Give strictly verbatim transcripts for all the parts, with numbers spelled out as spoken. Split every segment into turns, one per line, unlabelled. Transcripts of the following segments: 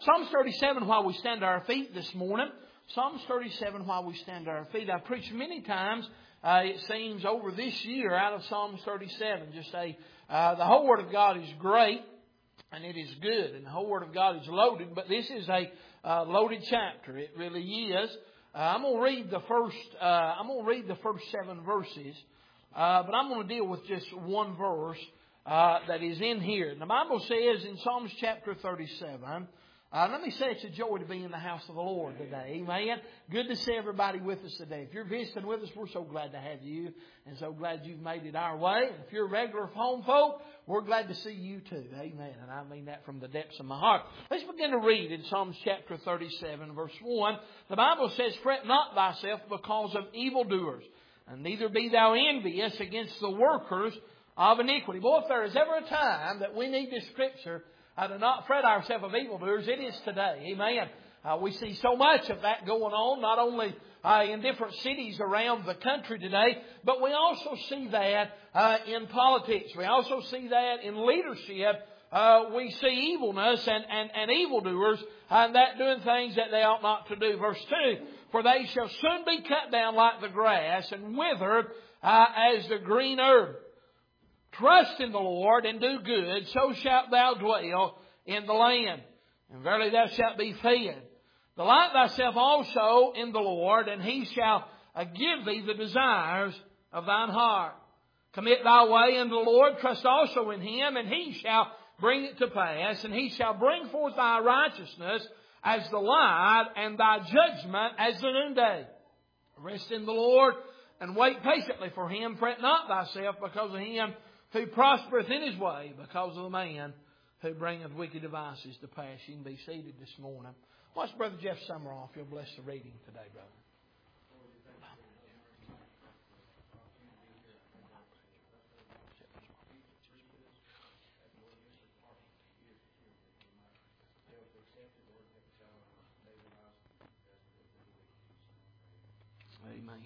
Psalms thirty-seven while we stand to our feet this morning. Psalms thirty-seven while we stand to our feet. I've preached many times, uh, it seems, over this year out of Psalms thirty-seven. Just say, uh, the whole Word of God is great and it is good. And the whole Word of God is loaded. But this is a uh, loaded chapter. It really is. Uh, I'm going to read the first, uh, I'm going to read the first seven verses. Uh, but I'm going to deal with just one verse uh, that is in here. And the Bible says in Psalms chapter thirty-seven, uh, let me say it's a joy to be in the house of the Lord today. Amen. Good to see everybody with us today. If you're visiting with us, we're so glad to have you and so glad you've made it our way. And if you're a regular home folk, we're glad to see you too. Amen. And I mean that from the depths of my heart. Let's begin to read in Psalms chapter thirty-seven, verse one. The Bible says, "Fret not thyself because of evildoers, and neither be thou envious against the workers of iniquity." Boy, if there is ever a time that we need this Scripture uh, to not fret ourselves of evildoers, it is today. Amen. Uh, we see so much of that going on, not only uh, in different cities around the country today, but we also see that uh, in politics. We also see that in leadership. Uh, we see evilness and, and, and evildoers and that doing things that they ought not to do. Verse two, "For they shall soon be cut down like the grass and wither uh, as the green herb. Trust in the Lord and do good, so shalt thou dwell in the land. And verily thou shalt be fed. Delight thyself also in the Lord, and He shall uh, give thee the desires of thine heart. Commit thy way unto the Lord, trust also in Him, and He shall bring it to pass, and He shall bring forth thy righteousness as the light, and thy judgment as the noonday. Rest in the Lord, and wait patiently for Him. Fret not thyself because of him who prospereth in his way, because of the man who bringeth wicked devices to pass." You can be seated this morning. Watch Brother Jeff Summeroff. You'll bless the reading today, brother. Amen.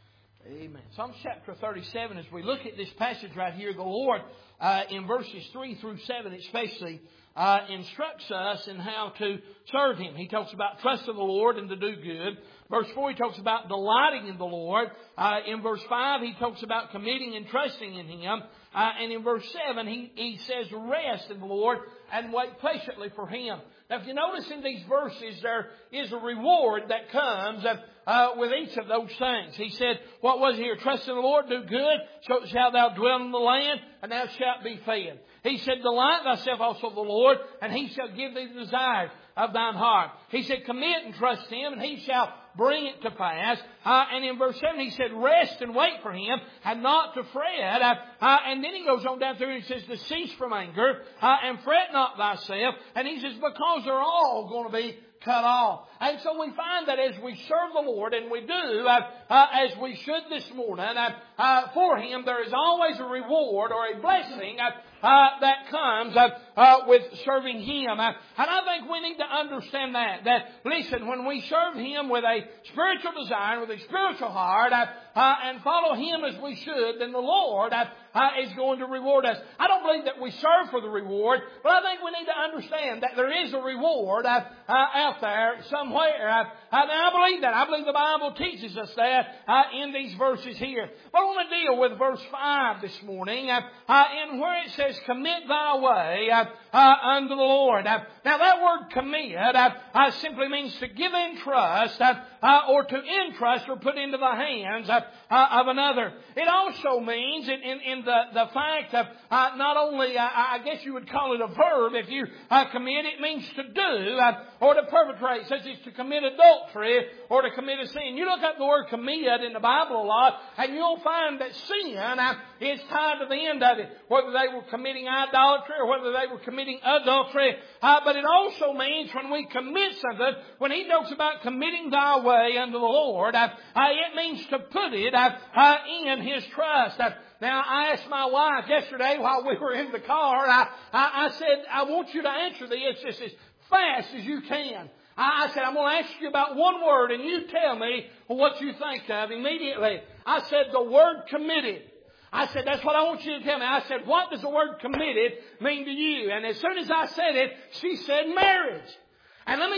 Amen. Psalms chapter thirty-seven, as we look at this passage right here, the Lord, uh, in verses three through seven especially, uh, instructs us in how to serve Him. He talks about trust in the Lord and to do good. Verse four, He talks about delighting in the Lord. Uh, in verse five, He talks about committing and trusting in Him. Uh, and in verse seven, he, he says, "Rest in the Lord and wait patiently for Him." Now, if you notice in these verses, there is a reward that comes uh, uh, with each of those things. He said, what was it here? "Trust in the Lord, do good, so shalt thou dwell in the land, and thou shalt be fed." He said, "Delight thyself also of the Lord, and He shall give thee the desires of thine heart." He said, "Commit and trust Him, and He shall bring it to pass." Uh, and in verse seven, He said, "Rest and wait for Him, and not to fret." Uh, uh, and then He goes on down through and He says, "To cease from anger, uh, and fret not thyself." And He says, because they're all going to be cut off. And so we find that as we serve the Lord, and we do, uh, uh, as we should this morning, uh, uh, for Him, there is always a reward or a blessing uh, uh, that comes uh, uh, with serving Him. Uh, and I think we need to understand that. That, listen, when we serve Him with a spiritual desire, with a spiritual heart, uh, uh, and follow Him as we should, then the Lord uh, uh, is going to reward us. I don't believe that we serve for the reward, but I think we need to understand that there is a reward uh, uh, out there somewhere. Uh, and I believe that. I believe the Bible teaches us that uh, in these verses here. But I want to deal with verse five this morning, uh, uh, in where it says, "Commit thy way uh, uh, unto the Lord." Uh, now that word commit uh, uh, simply means to give in trust uh, uh, or to entrust or put into the hands uh, uh, of another. It also means in, in, in the, the fact of uh, not only, uh, I guess you would call it a verb if you uh, commit, it means to do uh, or to perpetrate, such as to commit adultery or to commit a sin. You look up the word commit in the Bible a lot, and you'll find that sin uh, is tied to the end of it, whether they were committing idolatry or whether they were committing adultery. Uh, but it also means when we commit something, when He talks about committing thy way unto the Lord, uh, uh, it means to put it uh, uh, in His trust. Uh, Now, I asked my wife yesterday while we were in the car, I, I, I said, I want you to answer this just as fast as you can. I, I said, I'm going to ask you about one word, and you tell me what you think of immediately. I said, the word committed. I said, that's what I want you to tell me. I said, what does the word committed mean to you? And as soon as I said it, she said marriage. And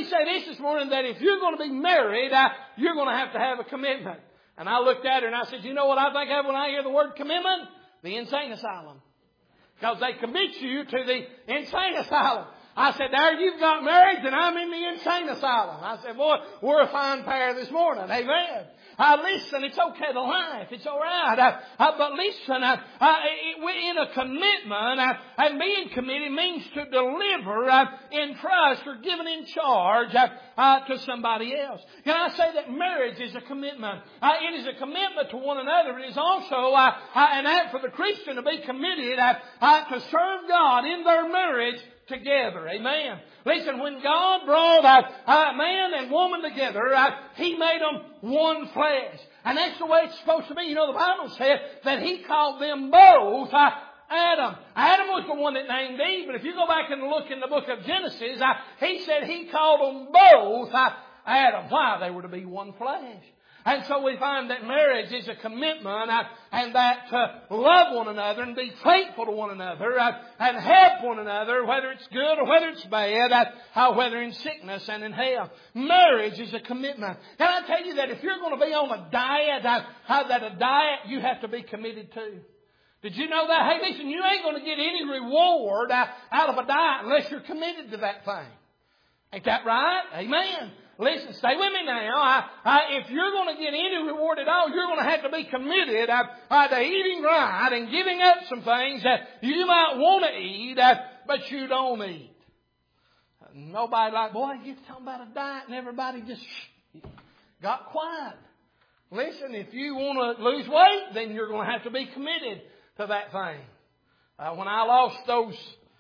me say this this morning, that if you're going to be married, uh, you're going to have to have a commitment. And I looked at her and I said, you know what I think of when I hear the word commitment? The insane asylum. Because they commit you to the insane asylum. I said, there you've got married and I'm in the insane asylum. I said, boy, we're a fine pair this morning. Amen. Uh, listen, it's okay to laugh. It's all right. Uh, uh, but listen, uh, uh, it, we're in a commitment, uh, and being committed means to deliver uh, in trust or given in charge uh, uh, to somebody else. Can I say that marriage is a commitment? Uh, it is a commitment to one another. It is also uh, uh, an act for the Christian to be committed uh, uh, to serve God in their marriage together. Amen. Listen, when God brought uh, uh, man and woman together, uh, He made them one flesh. And that's the way it's supposed to be. You know, the Bible said that He called them both uh, Adam. Adam was the one that named Eve. But if you go back and look in the book of Genesis, uh, He said He called them both uh, Adam. Why? They were to be one flesh. And so we find that marriage is a commitment uh, and that to love one another and be faithful to one another uh, and help one another, whether it's good or whether it's bad, uh, whether in sickness and in health. Marriage is a commitment. Can I tell you that if you're going to be on a diet, uh, uh, that a diet you have to be committed to? Did you know that? Hey, listen, you ain't going to get any reward uh, out of a diet unless you're committed to that thing. Ain't that right? Amen. Listen, stay with me now. I, I, if you're going to get any reward at all, you're going to have to be committed uh, uh, to eating right and giving up some things that you might want to eat, uh, but you don't eat. Nobody like, boy, you're talking about a diet, and everybody just got quiet. Listen, if you want to lose weight, then you're going to have to be committed to that thing. Uh, when I lost those,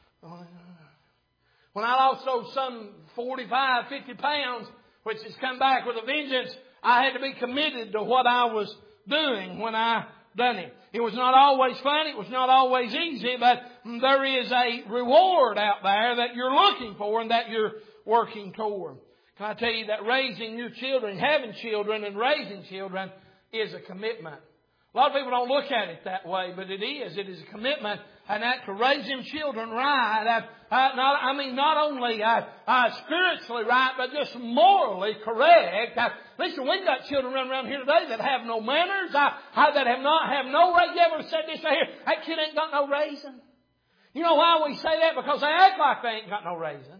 when I lost those some forty-five, fifty pounds, which has come back with a vengeance, I had to be committed to what I was doing when I done it. It was not always fun. It was not always easy, but there is a reward out there that you're looking for and that you're working toward. Can I tell you that raising your children, having children and raising children is a commitment. A lot of people don't look at it that way, but it is. It is a commitment, and that to raise them children right. Uh, uh, not, I mean, not only uh, uh, spiritually right, but just morally correct. Uh, listen, we've got children running around here today that have no manners, uh, uh, that have not have no. You ever said this right here? That kid ain't got no raising. You know why we say that? Because they act like they ain't got no raising.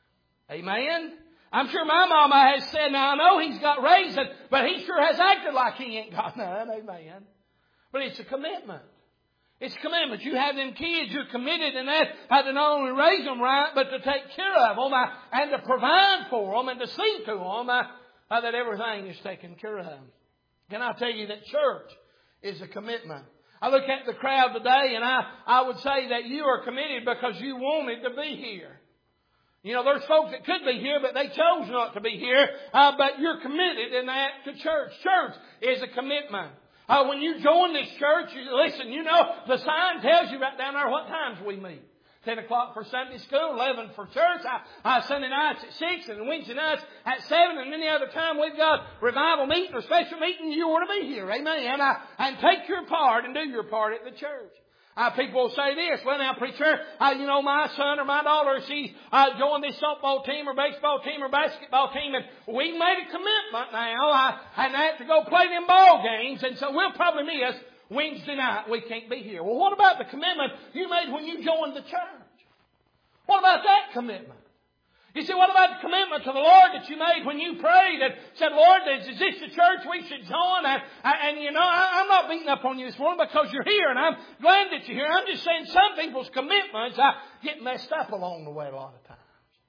Amen. I'm sure my mama has said, now I know he's got raising, but he sure has acted like he ain't got none. Amen. But it's a commitment. It's a commitment. You have them kids, you're committed in that uh, to not only raise them right, but to take care of them uh, and to provide for them and to see to them uh, uh, that everything is taken care of. Can I tell you that church is a commitment? I look at the crowd today and I, I would say that you are committed because you wanted to be here. You know, there's folks that could be here, but they chose not to be here. Uh, but you're committed in that to church. Church is a commitment. Uh, when you join this church, you, listen, you know, the sign tells you right down there what times we meet. ten o'clock for Sunday school, eleven for church, uh, uh, Sunday nights at six, and Wednesday nights at seven, and any other time we've got revival meeting or special meeting, you ought to be here, amen, and, uh, and take your part and do your part at the church. Uh, people will say this, well now preacher, uh, you know my son or my daughter, she uh, joined this softball team or baseball team or basketball team and we made a commitment now uh, and that to go play them ball games and so we'll probably miss Wednesday night. We can't be here. Well, what about the commitment you made when you joined the church? What about that commitment? You see, what about the commitment to the Lord that you made when you prayed and said, Lord, is this the church we should join? And, and you know, I, I'm not beating up on you this morning because you're here and I'm glad that you're here. I'm just saying some people's commitments uh, get messed up along the way a lot of times.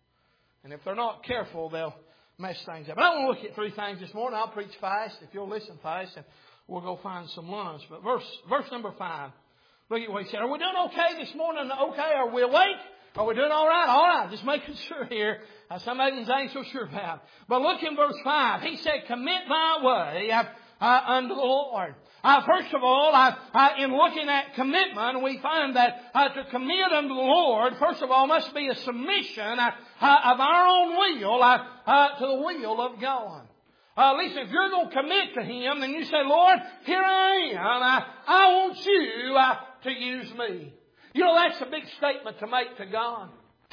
And if they're not careful, they'll mess things up. But I want to look at three things this morning. I'll preach fast if you'll listen fast and we'll go find some lunch. But verse, verse number five, look at what he said. Are we doing okay this morning? Okay, are we awake? Are we doing all right? All right. Just making sure here. Uh, some of these ain't so sure about. But look in verse five. He said, commit thy way uh, uh, unto the Lord. Uh, first of all, uh, uh, in looking at commitment, we find that uh, to commit unto the Lord, first of all, must be a submission uh, uh, of our own will uh, uh, to the will of God. Uh, listen, if you're going to commit to Him, then you say, Lord, here I am. I, I want you uh, to use me. You know, that's a big statement to make to God. I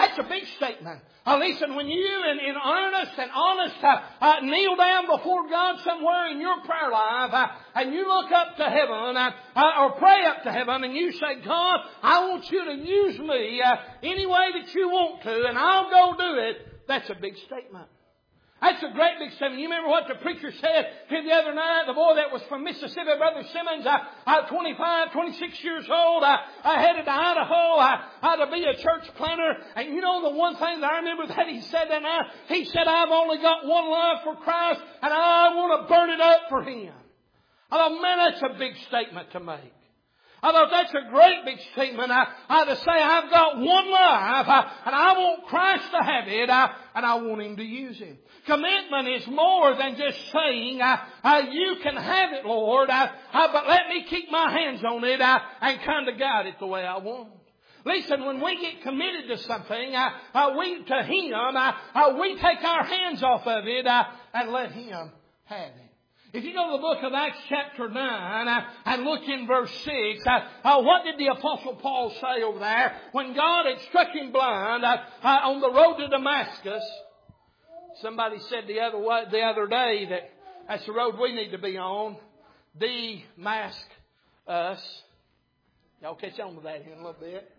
That's a big statement. Uh, listen, when you in, in earnest and honest uh, uh, kneel down before God somewhere in your prayer life uh, and you look up to heaven uh, uh, or pray up to heaven and you say, God, I want you to use me uh, any way that you want to and I'll go do it. That's a big statement. That's a great big statement. You remember what the preacher said here the other night? The boy that was from Mississippi, Brother Simmons, I, I twenty-five, twenty-six years old. I, I headed to Idaho I, I, to be a church planter. And you know the one thing that I remember that he said that night? He said, I've only got one love for Christ and I want to burn it up for Him. I thought, man, that's a big statement to make. I thought that's a great big statement. I, I to say I've got one life I, and I want Christ to have it I, and I want Him to use Him. Commitment is more than just saying, I, I, you can have it, Lord, I, I, but let me keep my hands on it I, and kind of guide it the way I want. Listen, when we get committed to something, uh, uh, we to Him, uh, uh, we take our hands off of it uh, and let Him have it. If you go to the book of Acts chapter nine uh, and look in verse six, uh, uh, what did the Apostle Paul say over there when God had struck him blind uh, uh, on the road to Damascus? Somebody said the other way, the other day that that's the road we need to be on. De-mask us. Y'all catch on to that here in a little bit.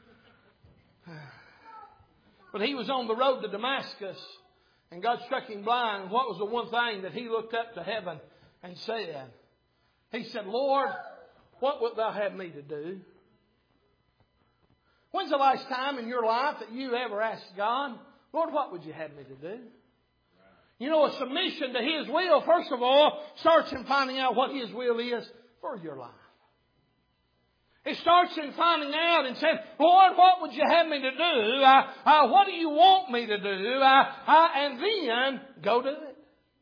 But he was on the road to Damascus. And God struck him blind. What was the one thing that he looked up to heaven and said? He said, Lord, what wilt Thou have me to do? When's the last time in your life that you ever asked God, Lord, what would you have me to do? You know, a submission to His will, first of all, starts in finding out what His will is for your life. It starts in finding out and saying, Lord, what would you have me to do? Uh, uh, what do you want me to do? Uh, uh, and then go do it.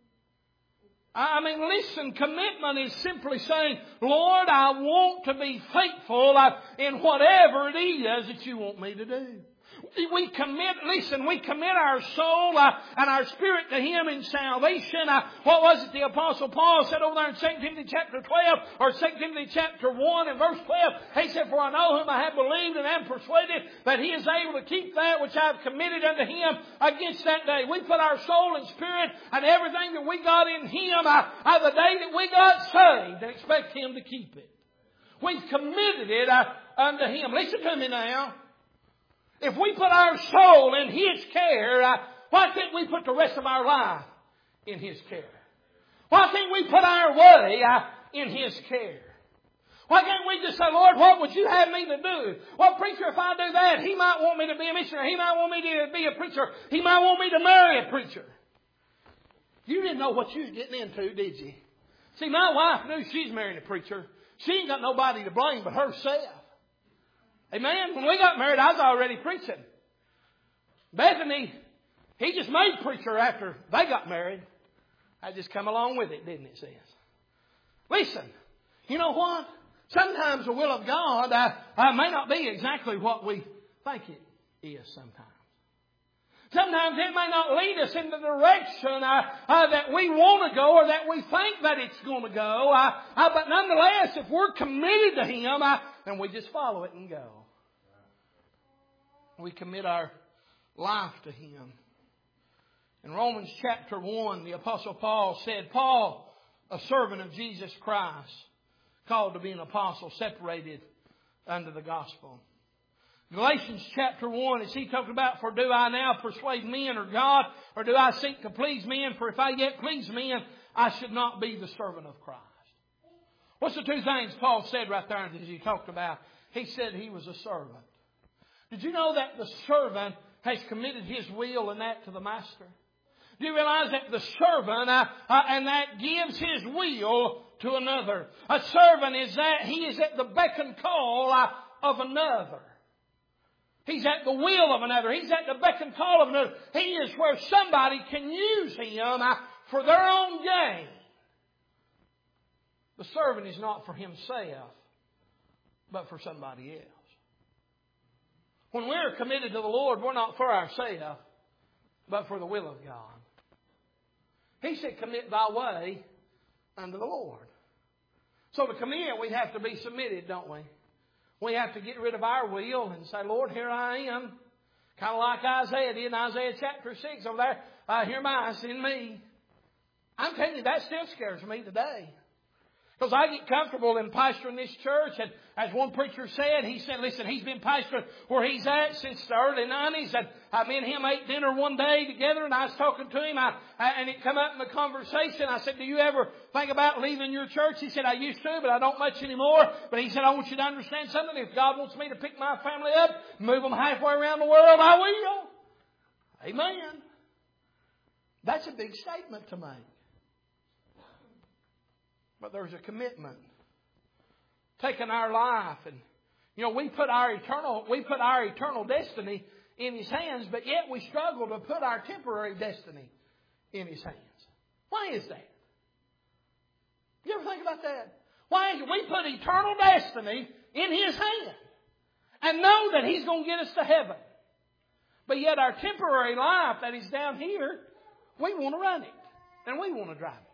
I mean, listen, commitment is simply saying, Lord, I want to be faithful uh, in whatever it is that you want me to do. We commit, listen, we commit our soul uh, and our spirit to Him in salvation. Uh, what was it the Apostle Paul said over there in Second Timothy chapter twelve or Second Timothy chapter one and verse twelve? He said, for I know whom I have believed and am persuaded that He is able to keep that which I have committed unto Him against that day. We put our soul and spirit and everything that we got in Him uh, uh, the day that we got saved and expect Him to keep it. We've committed it uh, unto Him. Listen to me now. If we put our soul in His care, uh, why can't we put the rest of our life in His care? Why can't we put our way uh, in His care? Why can't we just say, Lord, what would you have me to do? Well, preacher, if I do that, He might want me to be a missionary. He might want me to be a preacher. He might want me to marry a preacher. You didn't know what you was getting into, did you? See, my wife knew she's marrying a preacher. She ain't got nobody to blame but herself. Amen. When we got married, I was already preaching. Bethany, he just made preacher after they got married. I just come along with it, didn't it, sis? Listen, you know what? Sometimes the will of God uh, uh, may not be exactly what we think it is sometimes. Sometimes it may not lead us in the direction uh, uh, that we want to go or that we think that it's going to go. Uh, uh, but nonetheless, if we're committed to Him, uh, then we just follow it and go. We commit our life to Him. In Romans chapter one, the Apostle Paul said, Paul, a servant of Jesus Christ, called to be an apostle, separated unto the gospel. Galatians chapter one, as he talked about, for do I now persuade men or God, or do I seek to please men? For if I yet please men, I should not be the servant of Christ. What's the two things Paul said right there as he talked about? He said he was a servant. Did you know that the servant has committed his will and that to the master? Do you realize that the servant, uh, uh, and that gives his will to another? A servant is that he is at the beck and call uh, of another. He's at the will of another. He's at the beck and call of another. He is where somebody can use him uh, for their own gain. The servant is not for himself, but for somebody else. When we're committed to the Lord, we're not for ourselves, but for the will of God. He said, commit thy way unto the Lord. So to commit, we have to be submitted, don't we? We have to get rid of our will and say, Lord, here I am. Kind of like Isaiah did in Isaiah chapter six over there. Uh, Here am I, send me. I'm telling you, that still scares me today. Because I get comfortable in pastoring this church, and as one preacher said, he said, listen, he's been pastoring where he's at since the early nineties, and uh, me and him ate dinner one day together, and I was talking to him, I, and it come up in the conversation. I said, do you ever think about leaving your church? He said, I used to, but I don't much anymore. But he said, I want you to understand something. If God wants me to pick my family up, move them halfway around the world, I will. Amen. That's a big statement to make. But there's a commitment. Taking our life, and you know, we put our eternal we put our eternal destiny in His hands, but yet we struggle to put our temporary destiny in His hands. Why is that? You ever think about that? Why is it we put eternal destiny in His hand and know that He's going to get us to heaven, but yet our temporary life that is down here, we want to run it and we want to drive it.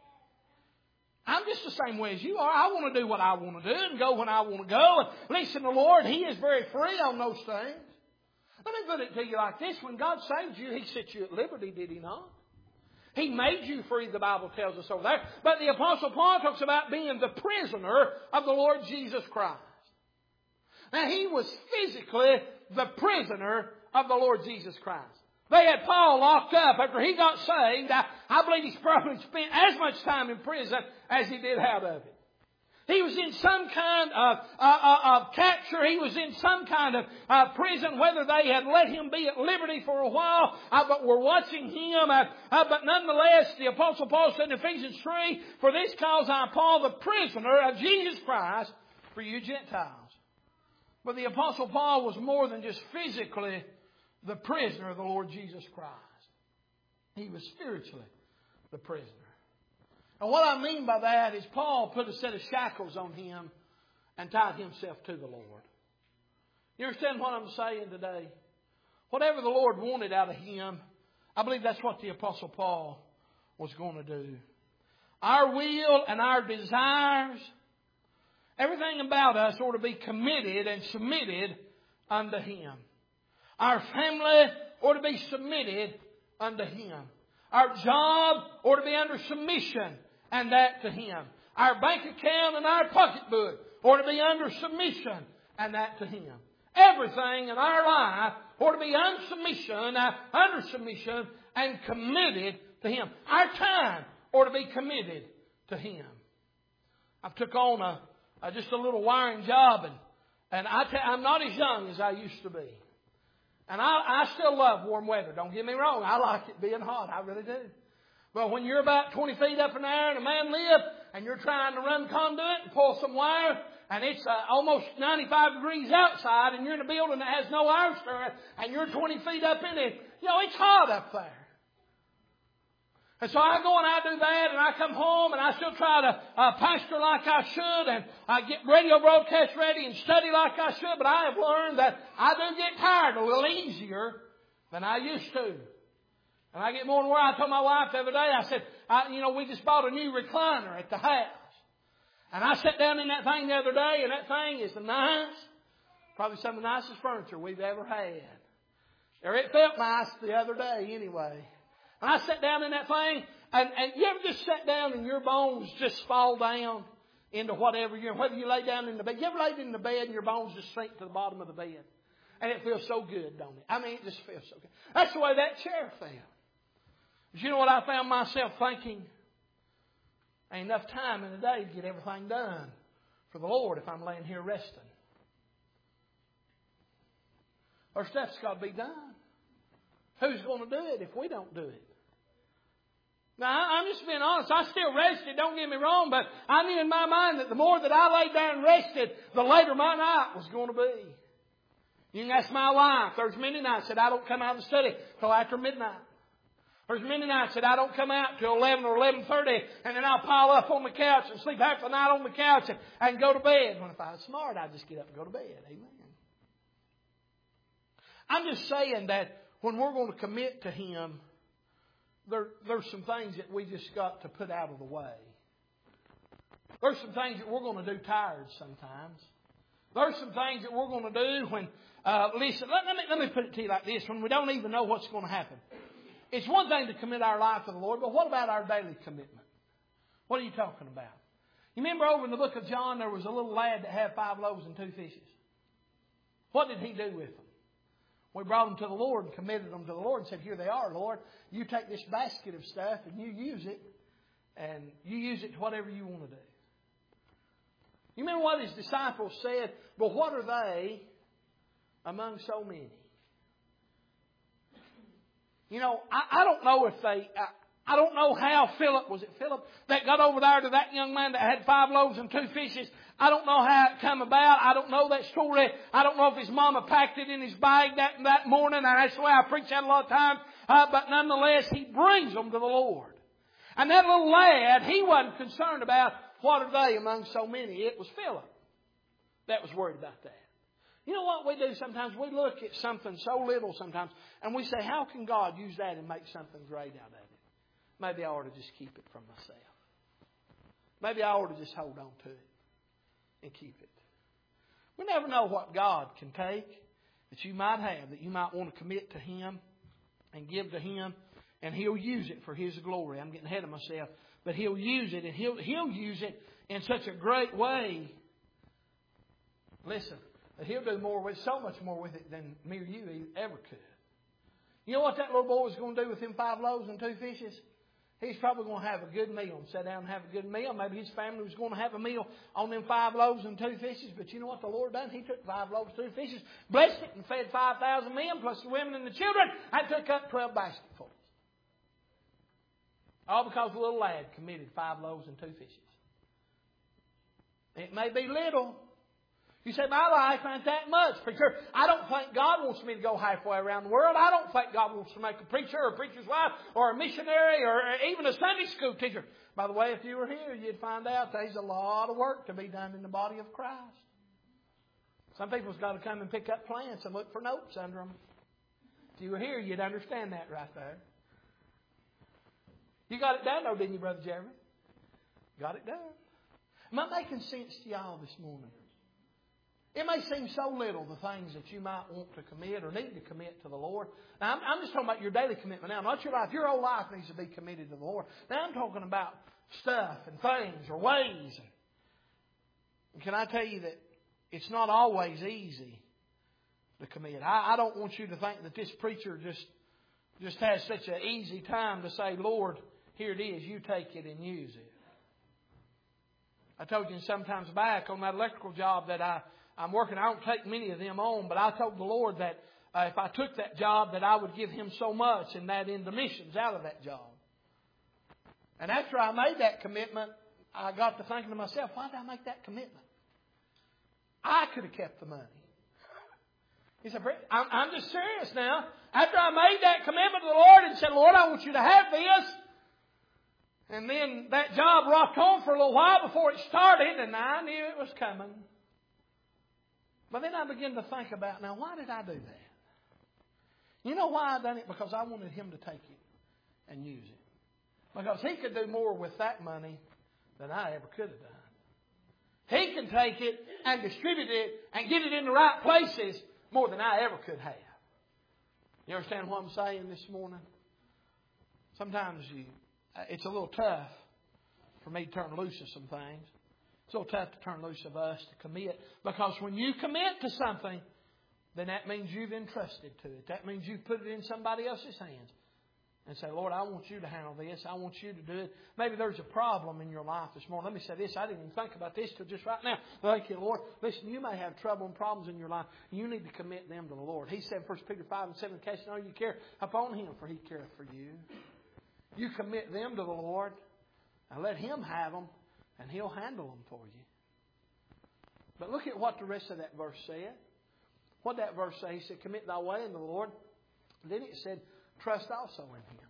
I'm just the same way as you are. I want to do what I want to do and go when I want to go. And listen to the Lord, He is very free on those things. Let me put it to you like this. When God saved you, He set you at liberty, did He not? He made you free, the Bible tells us over there. But the Apostle Paul talks about being the prisoner of the Lord Jesus Christ. Now, he was physically the prisoner of the Lord Jesus Christ. They had Paul locked up after he got saved. I, I believe he's probably spent as much time in prison as he did out of it. He was in some kind of, uh, of capture. He was in some kind of uh, prison, whether they had let him be at liberty for a while, uh, but were watching him. Uh, uh, but nonetheless, the Apostle Paul said in Ephesians three, for this cause I am Paul, the prisoner of Jesus Christ, for you Gentiles. But the Apostle Paul was more than just physically the prisoner of the Lord Jesus Christ. He was spiritually the prisoner. And what I mean by that is Paul put a set of shackles on him and tied himself to the Lord. You understand what I'm saying today? Whatever the Lord wanted out of him, I believe that's what the Apostle Paul was going to do. Our will and our desires, everything about us ought to be committed and submitted unto Him. Our family ought to be submitted unto Him. Our job ought to be under submission and that to Him. Our bank account and our pocketbook ought to be under submission and that to Him. Everything in our life ought to be under submission, uh, under submission and committed to Him. Our time ought to be committed to Him. I took on a, a just a little wiring job, and and I t- I'm not as young as I used to be. And I, I still love warm weather. Don't get me wrong. I like it being hot. I really do. But when you're about twenty feet up in the air in a man lift and you're trying to run conduit and pull some wire, and it's uh, almost ninety-five degrees outside, and you're in a building that has no air stir, and you're twenty feet up in it, you know, it's hot up there. And so I go and I do that, and I come home and I still try to uh, pastor like I should, and I get radio broadcast ready and study like I should, but I have learned that I do get tired a little easier than I used to. And I get more than where I told my wife the other day, I said, I, you know, we just bought a new recliner at the house. And I sat down in that thing the other day, and that thing is the nice, probably some of the nicest furniture we've ever had. Or it felt nice the other day anyway. And I sat down in that thing, and, and you ever just sat down and your bones just fall down into whatever you're, whether you lay down in the bed. You ever laid in the bed and your bones just sink to the bottom of the bed? And it feels so good, don't it? I mean, it just feels so good. That's the way that chair felt. But you know what I found myself thinking? Ain't enough time in the day to get everything done for the Lord if I'm laying here resting. Our stuff's got to be done. Who's going to do it if we don't do it? Now, I'm just being honest. I still rested, don't get me wrong, but I knew in my mind that the more that I laid down and rested, the later my night was going to be. You can ask my wife. There's many nights that I don't come out of the study till after midnight. There's many nights that I don't come out till eleven or eleven thirty, and then I'll pile up on the couch and sleep half the night on the couch and, and go to bed. When if I was smart, I'd just get up and go to bed. Amen. I'm just saying that when we're going to commit to Him, there, there's some things that we just got to put out of the way. There's some things that we're going to do tired sometimes. There's some things that we're going to do when, uh, listen, let, let, me, let me put it to you like this. When we don't even know what's going to happen. It's one thing to commit our life to the Lord, but what about our daily commitment? What are you talking about? You remember over in the book of John, there was a little lad that had five loaves and two fishes. What did he do with them? We brought them to the Lord and committed them to the Lord and said, here they are, Lord. You take this basket of stuff and you use it. And you use it to whatever you want to do. You remember what his disciples said? But what are they among so many? You know, I, I don't know if they... I, I don't know how Philip, was it Philip, that got over there to that young man that had five loaves and two fishes. I don't know how it come about. I don't know that story. I don't know if his mama packed it in his bag that, that morning. And that's the way I preach that a lot of times. Uh, but nonetheless, he brings them to the Lord. And that little lad, he wasn't concerned about what are they among so many. It was Philip that was worried about that. You know what we do sometimes? We look at something so little sometimes and we say, how can God use that and make something great out of it? Maybe I ought to just keep it from myself. Maybe I ought to just hold on to it and keep it. We never know what God can take that you might have, that you might want to commit to Him and give to Him, and He'll use it for His glory. I'm getting ahead of myself. But He'll use it, and He'll, He'll use it in such a great way. Listen, that He'll do more with so much more with it than mere you ever could. You know what that little boy was going to do with them five loaves and two fishes? He's probably going to have a good meal and sit down and have a good meal. Maybe his family was going to have a meal on them five loaves and two fishes. But you know what the Lord done? He took five loaves and two fishes, blessed it, and fed five thousand men, plus the women and the children. And took up twelve basketfuls. All because the little lad committed five loaves and two fishes. It may be little. You say, my life ain't that much, preacher. I don't think God wants me to go halfway around the world. I don't think God wants to make a preacher or a preacher's wife or a missionary or even a Sunday school teacher. By the way, if you were here, you'd find out there's a lot of work to be done in the body of Christ. Some people's got to come and pick up plants and look for notes under them. If you were here, you'd understand that right there. You got it done, though, didn't you, Brother Jeremy? Got it done. Am I making sense to y'all this morning? It may seem so little, the things that you might want to commit or need to commit to the Lord. Now, I'm, I'm just talking about your daily commitment now. Not your life. Your whole life needs to be committed to the Lord. Now, I'm talking about stuff and things or ways. And can I tell you that it's not always easy to commit? I, I don't want you to think that this preacher just, just has such an easy time to say, Lord, here it is. You take it and use it. I told you sometimes back on that electrical job that I... I'm working, I don't take many of them on, but I told the Lord that uh, if I took that job that I would give Him so much and that in the missions out of that job. And after I made that commitment, I got to thinking to myself, why did I make that commitment? I could have kept the money. He said, I'm, I'm just serious now. After I made that commitment to the Lord and said, Lord, I want you to have this. And then that job rocked on for a little while before it started, and I knew it was coming. But then I began to think about, now, why did I do that? You know why I done it? Because I wanted Him to take it and use it. Because He could do more with that money than I ever could have done. He can take it and distribute it and get it in the right places more than I ever could have. You understand what I'm saying this morning? Sometimes you, it's a little tough for me to turn loose of some things. It's a little tough to turn loose of us to commit. Because when you commit to something, then that means you've entrusted to it. That means you've put it in somebody else's hands. And say, Lord, I want you to handle this. I want you to do it. Maybe there's a problem in your life this morning. Let me say this. I didn't even think about this till just right now. Thank you, Lord. Listen, you may have trouble and problems in your life. You need to commit them to the Lord. He said, First Peter five and seven, cast all your care upon Him, for He careth for you. You commit them to the Lord and let Him have them. And He'll handle them for you. But look at what the rest of that verse said. What that verse said, He said, commit thy way unto the Lord. And then it said, trust also in Him.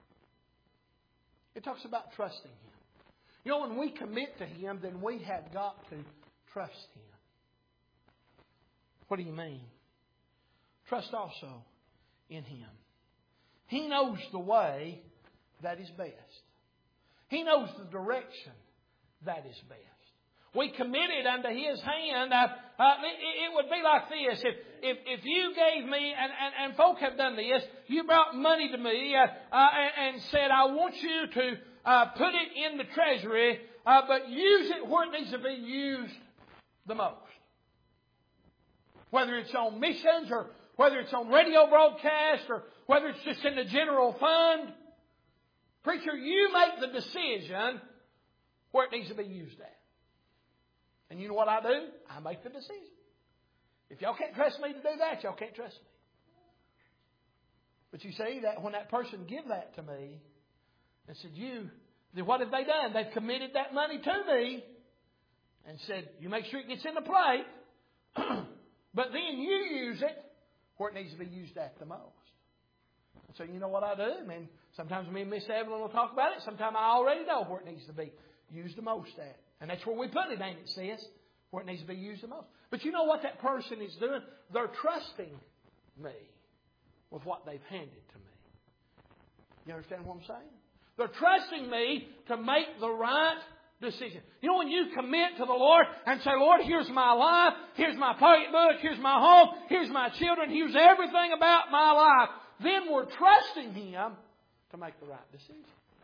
It talks about trusting Him. You know, when we commit to Him, then we have got to trust Him. What do you mean? Trust also in Him. He knows the way that is best. He knows the direction that is best. we commit it unto His hand. Uh, uh, it, it would be like this. If, if, if you gave me, and, and, and folk have done this, you brought money to me uh, uh, and, and said, I want you to uh, put it in the treasury, uh, but use it where it needs to be used the most. Whether it's on missions or whether it's on radio broadcast or whether it's just in the general fund. Preacher, you make the decision where it needs to be used at. And you know what I do? I make the decision. If y'all can't trust me to do that, y'all can't trust me. But you see, that when that person give that to me and said, you, then what have they done? They've committed that money to me and said, you make sure it gets in the plate, but then you use it where it needs to be used at the most. So you know what I do? I mean, sometimes me and Miss Evelyn will talk about it. Sometimes I already know where it needs to be used the most at. And that's where we put it, ain't it, sis? Where it needs to be used the most. But you know what that person is doing? They're trusting me with what they've handed to me. You understand what I'm saying? They're trusting me to make the right decision. You know, when you commit to the Lord and say, Lord, here's my life, here's my pocketbook, here's my home, here's my children, here's everything about my life, then we're trusting Him to make the right decision.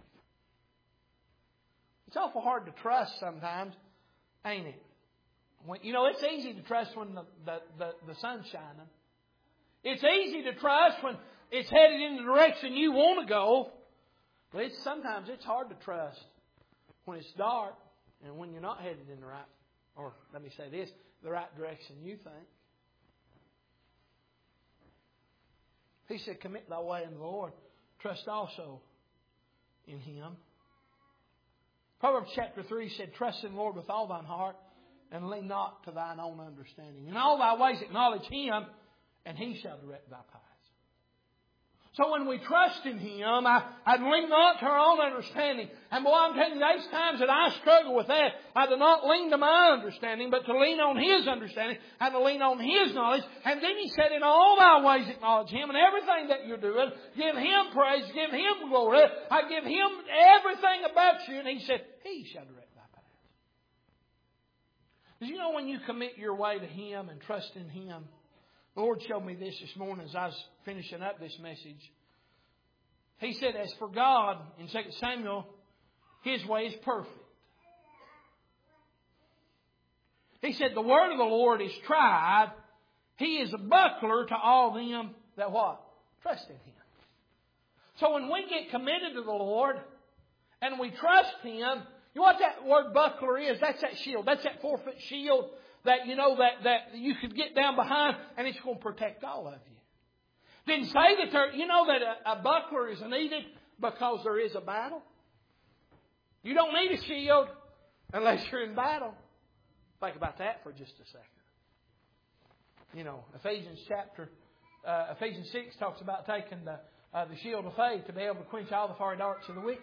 It's awful hard to trust sometimes, ain't it? When, you know, it's easy to trust when the, the, the, the sun's shining. It's easy to trust when it's headed in the direction you want to go. But it's, sometimes it's hard to trust when it's dark and when you're not headed in the right, or let me say this, the right direction you think. He said, commit thy way in the Lord. Trust also in Him. Proverbs chapter three said, trust in the Lord with all thine heart and lean not to thine own understanding. In all thy ways acknowledge Him, and He shall direct thy paths. So when we trust in Him, I, I lean not to our own understanding. And boy, I'm telling you, there's times that I struggle with that. I do not lean to my understanding, but to lean on His understanding and to lean on His knowledge. And then He said, in all thy ways acknowledge Him, and everything that you're doing, give Him praise, give Him glory. I give Him everything about you. And He said, He shall direct thy paths. Did you know when you commit your way to Him and trust in Him? The Lord showed me this this morning as I was finishing up this message. He said, as for God, in Second Samuel, His way is perfect. He said, the word of the Lord is tried. He is a buckler to all them that what? Trust in Him. So when we get committed to the Lord and we trust Him, you know what that word buckler is? That's that shield. That's that four-foot shield that, you know, that, that you could get down behind, and it's going to protect all of you. Didn't say that there, you know that a, a buckler is needed because there is a battle. You don't need a shield unless you're in battle. Think about that for just a second. You know, Ephesians chapter, uh, Ephesians six talks about taking the, uh, the shield of faith to be able to quench all the fiery darts of the wicked.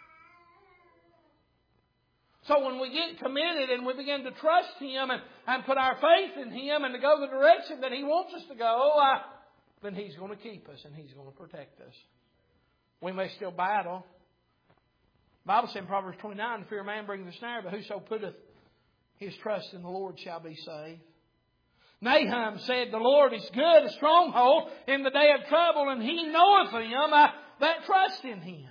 So when we get committed and we begin to trust Him and, and put our faith in Him and to go the direction that He wants us to go, uh, then He's going to keep us and He's going to protect us. We may still battle. The Bible says in Proverbs twenty-nine, the fear of man brings the snare, but whoso putteth his trust in the Lord shall be saved. Nahum said, the Lord is good, a stronghold in the day of trouble, and He knoweth them uh, that trust in Him.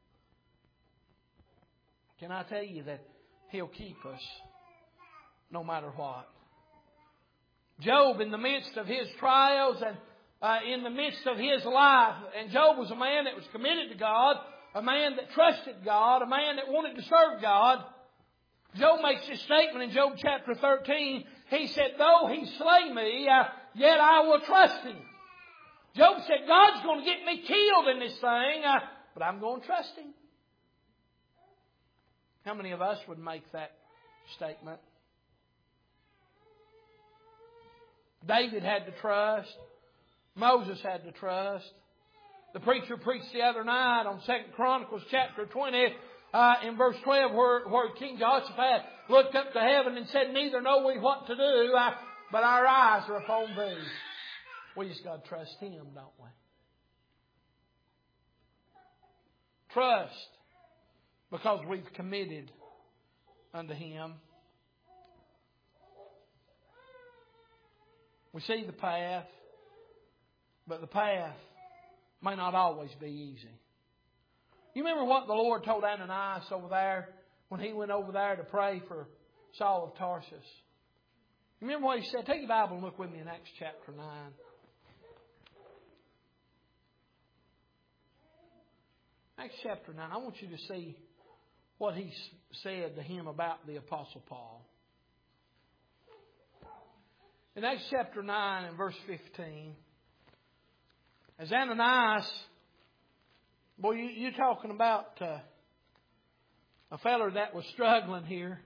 Can I tell you that He'll keep us no matter what? Job, in the midst of his trials and uh, in the midst of his life, and Job was a man that was committed to God, a man that trusted God, a man that wanted to serve God. Job makes this statement in Job chapter thirteen. He said, though He slay me, uh, yet I will trust Him. Job said, God's going to get me killed in this thing, uh, but I'm going to trust Him. How many of us would make that statement? David had to trust. Moses had to trust. The preacher preached the other night on Second Chronicles chapter twenty uh, in verse twelve where, where King Jehoshaphat looked up to heaven and said, neither know we what to do, uh, but our eyes are upon Thee. We just got to trust Him, don't we? Trust. Because we've committed unto Him. We see the path, but the path may not always be easy. You remember what the Lord told Ananias over there when he went over there to pray for Saul of Tarsus? You remember what he said? Take your Bible and look with me in Acts chapter nine. Acts chapter nine. I want you to see what he said to him about the Apostle Paul. In Acts chapter nine and verse fifteen, as Ananias, boy, you, you're talking about uh, a feller that was struggling here.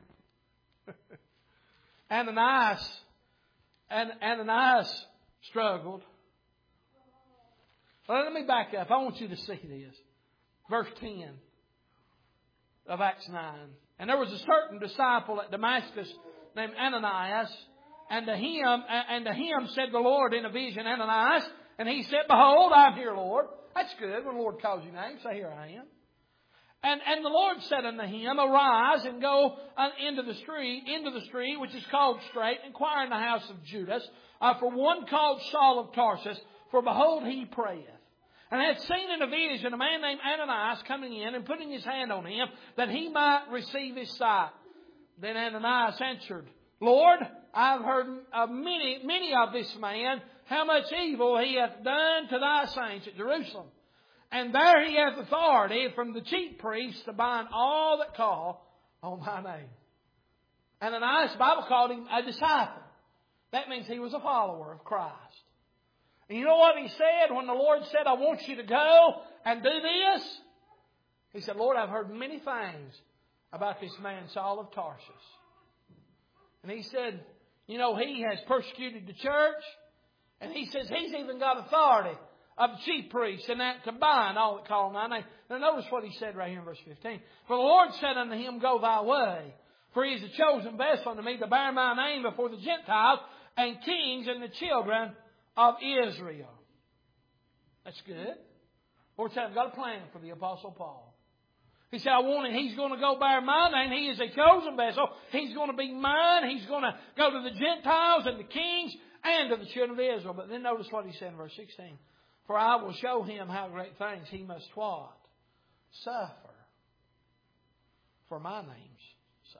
Ananias, and Ananias struggled. Well, let me back up. I want you to see this. Verse ten of Acts nine. And there was a certain disciple at Damascus named Ananias, and to him, and to him said the Lord in a vision, Ananias, and he said, Behold, I'm here, Lord. That's good when the Lord calls your name. Say, here I am. And, and the Lord said unto him, Arise and go into the street, into the street which is called Straight, inquire in the house of Judas, uh, for one called Saul of Tarsus, for behold, he prayeth. And had seen in a vision a man named Ananias coming in and putting his hand on him, that he might receive his sight. Then Ananias answered, Lord, I have heard of many, many of this man, how much evil he hath done to thy saints at Jerusalem. And there he hath authority from the chief priests to bind all that call on thy name. Ananias, the Bible called him a disciple. That means he was a follower of Christ. And you know what he said when the Lord said, I want you to go and do this? He said, Lord, I've heard many things about this man, Saul of Tarsus. And he said, you know, he has persecuted the church. And he says he's even got authority of the chief priests and that to bind all that call on thy name. Now notice what he said right here in verse fifteen. For the Lord said unto him, Go thy way, for he is a chosen vessel unto me to bear my name before the Gentiles and kings and the children of Israel. That's good. Lord said, I've got a plan for the Apostle Paul. He said, I want him. He's going to go bear my name. He is a chosen vessel. He's going to be mine. He's going to go to the Gentiles and the kings and to the children of Israel. But then notice what he said in verse sixteen. For I will show him how great things he must what? Suffer for my name's sake.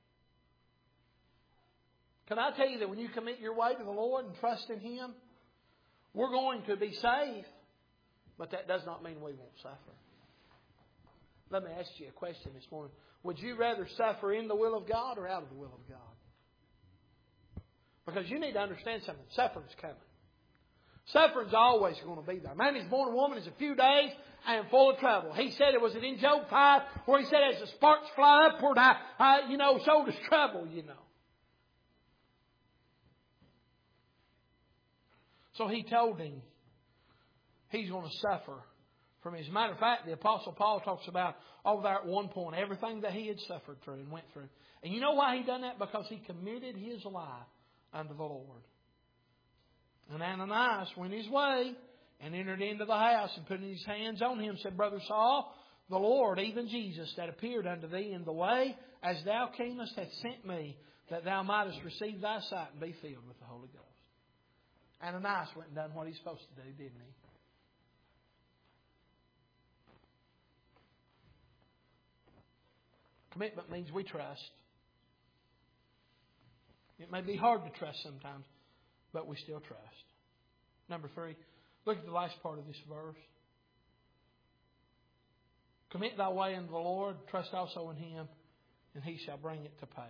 Can I tell you that when you commit your way to the Lord and trust in Him, we're going to be saved, but that does not mean we won't suffer. Let me ask you a question this morning. Would you rather suffer in the will of God or out of the will of God? Because you need to understand something. Suffering's coming. Suffering's always going to be there. Man is born a woman is a few days and full of trouble. He said it was in Job five where he said as the sparks fly upward, I, I, you know, so does trouble, you know. So he told him he's going to suffer from it. As a matter of fact, the Apostle Paul talks about over there at one point everything that he had suffered through and went through. And you know why he done that? Because he committed his life unto the Lord. And Ananias went his way and entered into the house and putting his hands on him said, Brother Saul, the Lord, even Jesus, that appeared unto thee in the way as thou camest, hath sent me, that thou mightest receive thy sight and be filled with the Holy Ghost. Ananias went and done what he's supposed to do, didn't he? Commitment means we trust. It may be hard to trust sometimes, but we still trust. Number three, look at the last part of this verse. Commit thy way unto the Lord, trust also in Him, and He shall bring it to pass.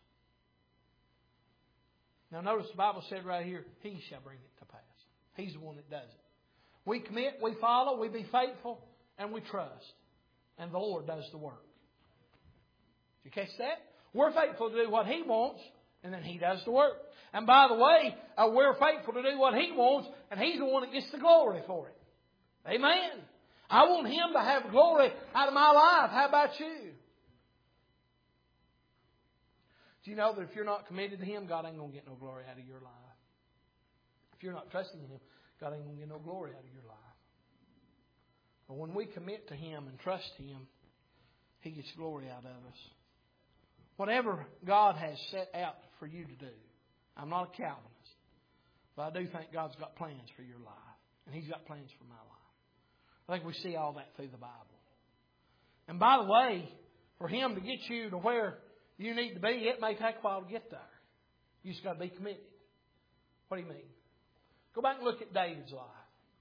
Now notice the Bible said right here, He shall bring it to pass. He's the one that does it. We commit, we follow, we be faithful, and we trust. And the Lord does the work. Did you catch that? We're faithful to do what He wants, and then He does the work. And by the way, uh, we're faithful to do what He wants, and He's the one that gets the glory for it. Amen. I want Him to have glory out of my life. How about you? Do you know that if you're not committed to Him, God ain't going to get no glory out of your life? If you're not trusting in Him, God ain't going to get no glory out of your life. But when we commit to Him and trust Him, He gets glory out of us. Whatever God has set out for you to do, I'm not a Calvinist, But I do think God's got plans for your life. And He's got plans for my life. I think we see all that through the Bible. And by the way, for Him to get you to where you need to be, it may take a while to get there. You just got to be committed. What do you mean? Go back and look at David's life.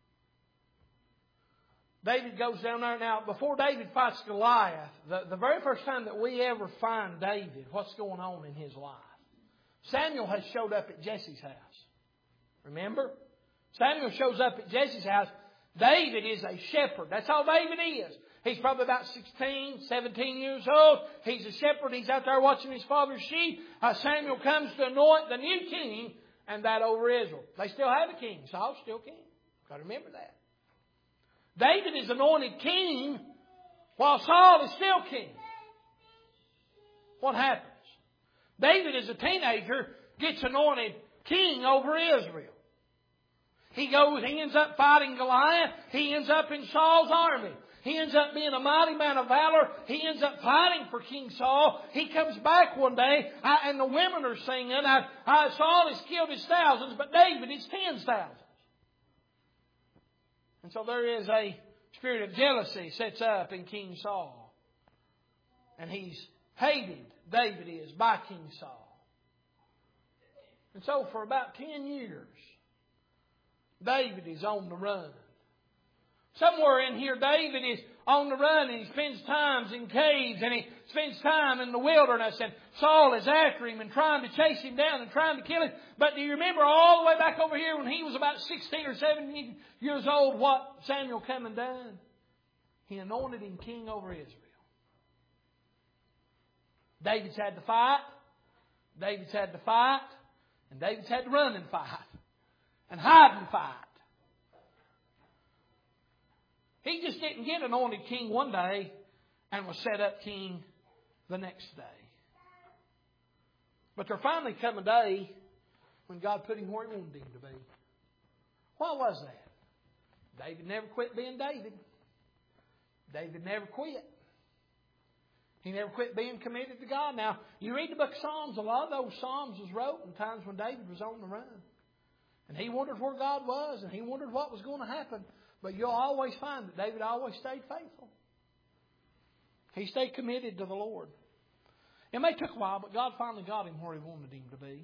David goes down there. Now, before David fights Goliath, the, the very first time that we ever find David, what's going on in his life? Samuel has showed up at Jesse's house. Remember? Samuel shows up at Jesse's house. David is a shepherd. That's all David is. He's probably about sixteen, seventeen years old. He's a shepherd. He's out there watching his father's sheep. Uh, Samuel comes to anoint the new king, and that over Israel. They still have a king. Saul's still king. Got to remember that. David is anointed king while Saul is still king. What happens? David, as a teenager, gets anointed king over Israel. He goes, he ends up fighting Goliath. He ends up in Saul's army. He ends up being a mighty man of valor. He ends up fighting for King Saul. He comes back one day, uh, and the women are singing, uh, uh, Saul has killed his thousands, but David his tens thousands. And so there is a spirit of jealousy sets up in King Saul. And he's hated, David is, by King Saul. And so for about ten years, David is on the run. Somewhere in here, David is on the run, and he spends times in caves, and he spends time in the wilderness, and Saul is after him and trying to chase him down and trying to kill him. But do you remember all the way back over here when he was about sixteen or seventeen years old, what Samuel come and done? He anointed him king over Israel. David's had to fight. David's had to fight. And David's had to run and fight. And hide and fight. He just didn't get anointed king one day and was set up king the next day. But there finally come a day when God put him where He wanted him to be. What was that? David never quit being David. David never quit. He never quit being committed to God. Now, you read the book of Psalms, a lot of those Psalms was wrote in times when David was on the run. And he wondered where God was, and he wondered what was going to happen. But you'll always find that David always stayed faithful. He stayed committed to the Lord. It may take a while, but God finally got him where He wanted him to be.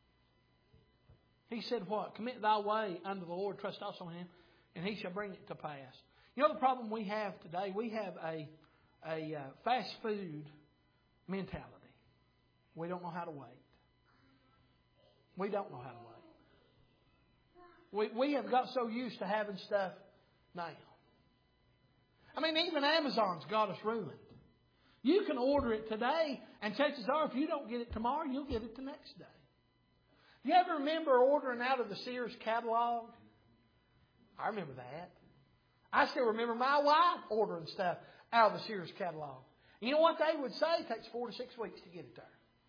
He said what? Commit thy way unto the Lord, trust also in Him, and He shall bring it to pass. You know the problem we have today? We have a, a uh, fast food mentality. We don't know how to wait. We don't know how to wait. We, we have got so used to having stuff now. I mean, even Amazon's got us ruined. You can order it today, and chances are if you don't get it tomorrow, you'll get it the next day. You ever remember ordering out of the Sears catalog? I remember that. I still remember my wife ordering stuff out of the Sears catalog. You know what they would say? It takes four to six weeks to get it there.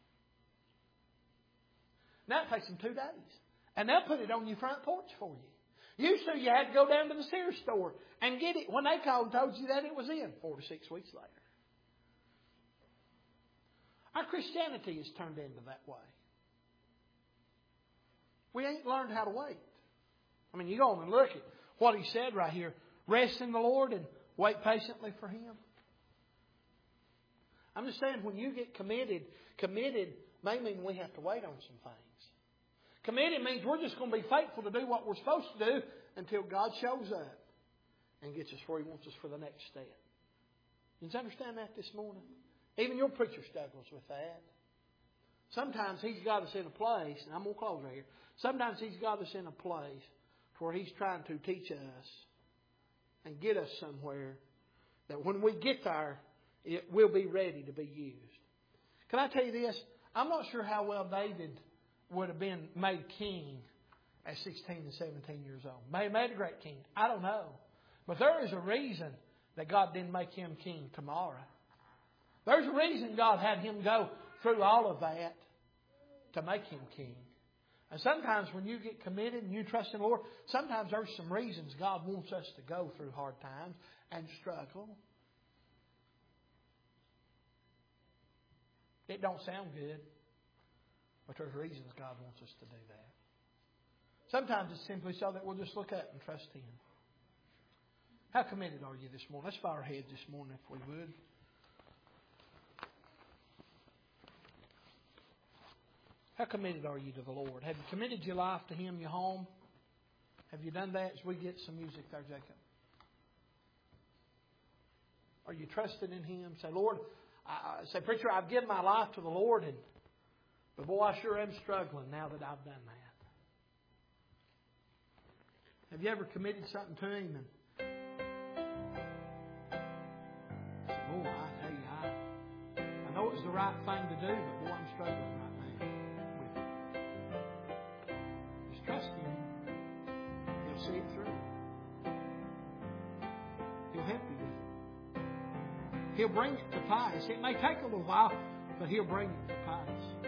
Now it takes them two days. And they'll put it on your front porch for you. Used to, you had to go down to the Sears store and get it when they called and told you that it was in four to six weeks later. Our Christianity has turned into that way. We ain't learned how to wait. I mean, you go on and look at what He said right here. Rest in the Lord and wait patiently for Him. I'm just saying, when you get committed, committed may mean we have to wait on some things. Committed means we're just going to be faithful to do what we're supposed to do until God shows up and gets us where He wants us for the next step. You understand that this morning? Even your preacher struggles with that. Sometimes he's got us in a place, and I'm going to close right here. Sometimes he's got us in a place where He's trying to teach us and get us somewhere that when we get there, it will be ready to be used. Can I tell you this? I'm not sure how well David would have been made king at sixteen and seventeen years old. May have made a great king. I don't know. But there is a reason that God didn't make him king tomorrow. There's a reason God had him go through all of that to make him king. And sometimes when you get committed and you trust in the Lord, sometimes there's some reasons God wants us to go through hard times and struggle. It don't sound good, but there's reasons God wants us to do that. Sometimes it's simply so that we'll just look up and trust Him. How committed are you this morning? Let's bow our heads this morning if we would. How committed are you to the Lord? Have you committed your life to Him, your home? Have you done that? As we get some music there, Jacob. Are you trusted in Him? Say, Lord, I, say, preacher, I've given my life to the Lord, and but boy, I sure am struggling now that I've done that. Have you ever committed something to Him and said, boy, I tell you, I, I know it was the right thing to do, but boy, I'm struggling right now with it. Just trust Him. He'll see it through. He'll help you with it. He'll bring it to pass. It may take a little while, but He'll bring it to pass.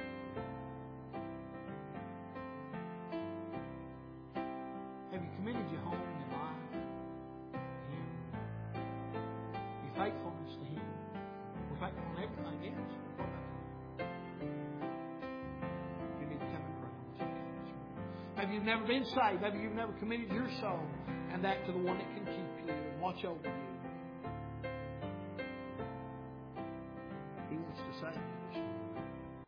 Have you committed your home, your life to Him? Your faithfulness to Him? We're faithful in everything else. What about that? You need to come and pray. Maybe you've never been saved. Maybe you've never committed your soul and that to the one that can keep you and watch over you. He wants to save you.